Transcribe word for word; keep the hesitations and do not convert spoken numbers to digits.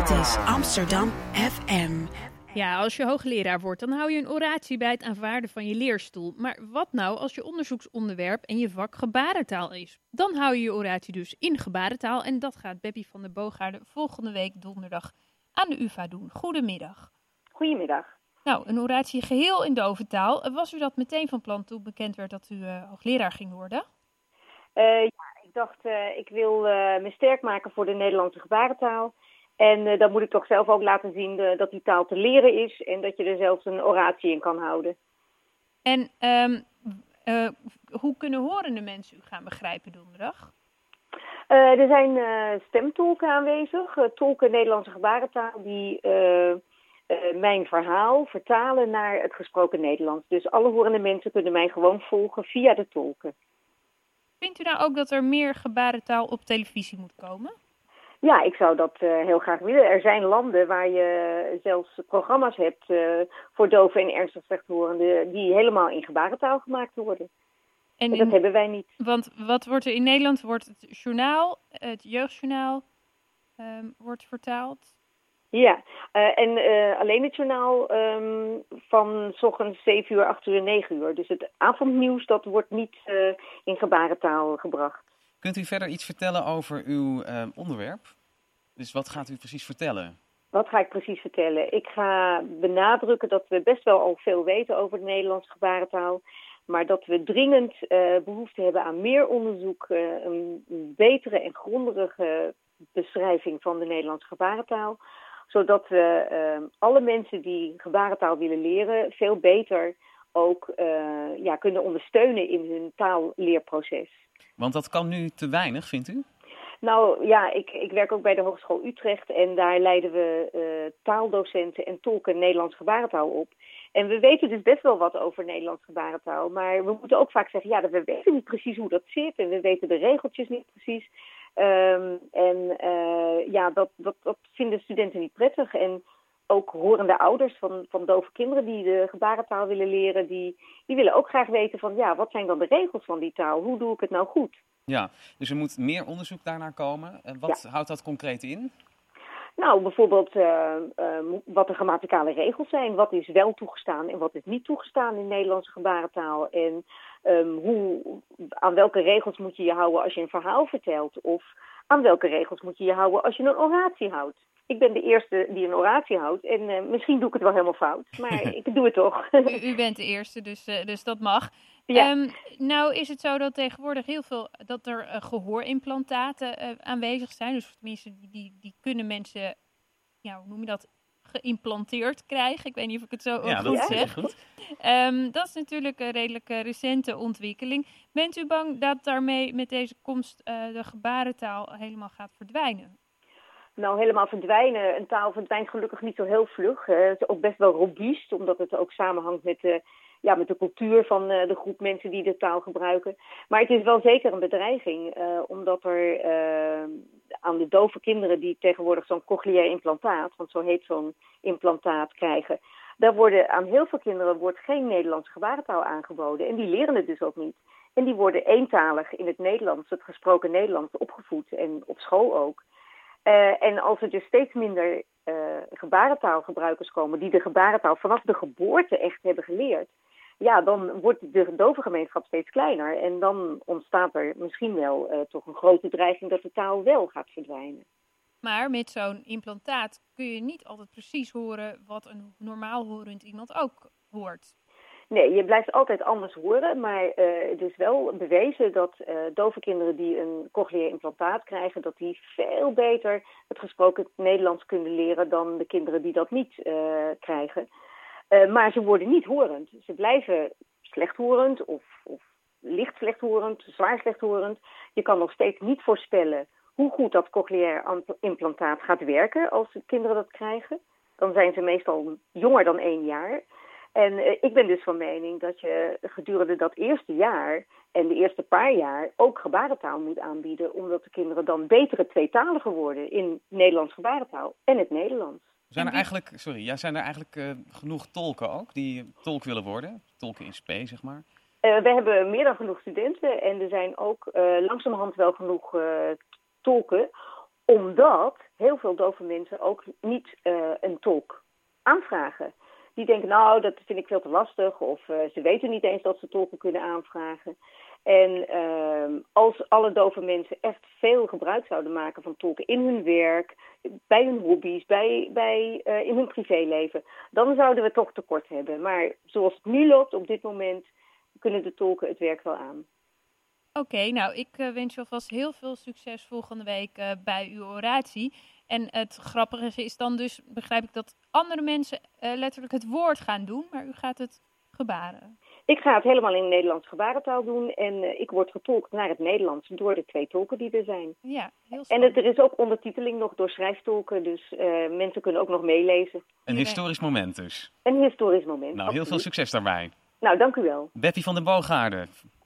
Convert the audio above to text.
Dit is Amsterdam F M. Ja, als je hoogleraar wordt, dan hou je een oratie bij het aanvaarden van je leerstoel. Maar wat nou als je onderzoeksonderwerp en je vak gebarentaal is? Dan hou je je oratie dus in gebarentaal en dat gaat Beppie van der Boogaarde volgende week donderdag aan de U vA doen. Goedemiddag. Goedemiddag. Nou, een oratie geheel in doventaal. Was u dat meteen van plan toen bekend werd dat u uh, hoogleraar ging worden? Uh, ja, ik dacht, uh, ik wil uh, me sterk maken voor de Nederlandse gebarentaal. En uh, dan moet ik toch zelf ook laten zien uh, dat die taal te leren is en dat je er zelfs een oratie in kan houden. En um, uh, hoe kunnen horende mensen u gaan begrijpen donderdag? Uh, er zijn uh, stemtolken aanwezig, uh, tolken Nederlandse gebarentaal die uh, uh, mijn verhaal vertalen naar het gesproken Nederlands. Dus alle horende mensen kunnen mij gewoon volgen via de tolken. Vindt u nou ook dat er meer gebarentaal op televisie moet komen? Ja, ik zou dat uh, heel graag willen. Er zijn landen waar je zelfs programma's hebt uh, voor doven en ernstig slechthorenden die helemaal in gebarentaal gemaakt worden. En, en dat in, hebben wij niet. Want wat wordt er in Nederland? Wordt het journaal, het jeugdjournaal, um, wordt vertaald? Ja, uh, en uh, alleen het journaal um, van 's ochtends zeven uur, acht uur en negen uur. Dus het avondnieuws, dat wordt niet uh, in gebarentaal gebracht. Kunt u verder iets vertellen over uw uh, onderwerp? Dus wat gaat u precies vertellen? Wat ga ik precies vertellen? Ik ga benadrukken dat we best wel al veel weten over de Nederlandse gebarentaal. Maar dat we dringend uh, behoefte hebben aan meer onderzoek, uh, een betere en grondige beschrijving van de Nederlandse gebarentaal. Zodat we uh, alle mensen die gebarentaal willen leren veel beter ook uh, ja, kunnen ondersteunen in hun taalleerproces. Want dat kan nu te weinig, vindt u? Nou ja, ik, ik werk ook bij de Hogeschool Utrecht en daar leiden we uh, taaldocenten en tolken Nederlands gebarentaal op. En we weten dus best wel wat over Nederlands gebarentaal, maar we moeten ook vaak zeggen, ja, we weten niet precies hoe dat zit en we weten de regeltjes niet precies. Um, en uh, ja, dat, dat, dat vinden studenten niet prettig. En ook horende ouders van, van dove kinderen die de gebarentaal willen leren, die, die willen ook graag weten van, ja, wat zijn dan de regels van die taal? Hoe doe ik het nou goed? Ja, dus er moet meer onderzoek daarnaar komen. En wat ja. houdt dat concreet in? Nou, bijvoorbeeld uh, uh, wat de grammaticale regels zijn. Wat is wel toegestaan en wat is niet toegestaan in Nederlandse gebarentaal. En um, hoe, aan welke regels moet je je houden als je een verhaal vertelt? Of aan welke regels moet je je houden als je een oratie houdt? Ik ben de eerste die een oratie houdt en uh, misschien doe ik het wel helemaal fout, maar ik doe het toch. U, u bent de eerste, dus, uh, dus dat mag. Ja. Um, nou is het zo dat tegenwoordig heel veel, dat er uh, gehoorimplantaten uh, aanwezig zijn. Dus tenminste, die, die, die kunnen mensen, ja, hoe noem je dat, geïmplanteerd krijgen. Ik weet niet of ik het zo ja, goed dat zeg. Goed. Um, dat is natuurlijk een redelijk uh, recente ontwikkeling. Bent u bang dat daarmee met deze komst uh, de gebarentaal helemaal gaat verdwijnen? Nou, helemaal verdwijnen. Een taal verdwijnt gelukkig niet zo heel vlug. Hè. Het is ook best wel robuust, omdat het ook samenhangt met de, ja, met de cultuur van uh, de groep mensen die de taal gebruiken. Maar het is wel zeker een bedreiging, uh, omdat er uh, aan de dove kinderen die tegenwoordig zo'n cochleair implantaat, want zo heet zo'n implantaat, krijgen, daar worden aan heel veel kinderen wordt geen Nederlandse gebarentaal aangeboden. En die leren het dus ook niet. En die worden eentalig in het Nederlands, het gesproken Nederlands, opgevoed en op school ook. Uh, en als er dus steeds minder uh, gebarentaalgebruikers komen die de gebarentaal vanaf de geboorte echt hebben geleerd, ja, dan wordt de dove gemeenschap steeds kleiner. En dan ontstaat er misschien wel uh, toch een grote dreiging dat de taal wel gaat verdwijnen. Maar met zo'n implantaat kun je niet altijd precies horen wat een normaal horend iemand ook hoort. Nee, je blijft altijd anders horen, maar uh, het is wel bewezen dat uh, dove kinderen die een cochleair implantaat krijgen, dat die veel beter het gesproken Nederlands kunnen leren dan de kinderen die dat niet uh, krijgen. Uh, maar ze worden niet horend. Ze blijven slechthorend of, of licht slechthorend, zwaar slechthorend. Je kan nog steeds niet voorspellen hoe goed dat cochleair implantaat gaat werken als de kinderen dat krijgen. Dan zijn ze meestal jonger dan één jaar. En uh, ik ben dus van mening dat je gedurende dat eerste jaar en de eerste paar jaar ook gebarentaal moet aanbieden, omdat de kinderen dan betere tweetaligen worden in Nederlands gebarentaal en het Nederlands. Zijn er eigenlijk, sorry, ja, zijn er eigenlijk uh, genoeg tolken ook die tolk willen worden? Tolken in spe, zeg maar. Uh, we hebben meer dan genoeg studenten en er zijn ook uh, langzamerhand wel genoeg uh, tolken. Omdat heel veel dove mensen ook niet uh, een tolk aanvragen. Die denken, nou, dat vind ik veel te lastig. Of uh, ze weten niet eens dat ze tolken kunnen aanvragen. En uh, als alle dove mensen echt veel gebruik zouden maken van tolken in hun werk, bij hun hobby's, bij, bij, uh, in hun privéleven, dan zouden we toch tekort hebben. Maar zoals het nu loopt op dit moment, kunnen de tolken het werk wel aan. Oké, okay, nou, ik uh, wens je alvast heel veel succes volgende week uh, bij uw oratie. En het grappige is dan dus, begrijp ik, dat andere mensen uh, letterlijk het woord gaan doen, maar u gaat het gebaren. Ik ga het helemaal in Nederlands gebarentaal doen en uh, ik word getolkt naar het Nederlands door de twee tolken die er zijn. Ja, heel en het, er is ook ondertiteling nog door schrijftolken, dus uh, mensen kunnen ook nog meelezen. Een historisch moment dus. Een historisch moment, Nou, absoluut. Heel veel succes daarbij. Nou, dank u wel. Beppie van den Boogaarden.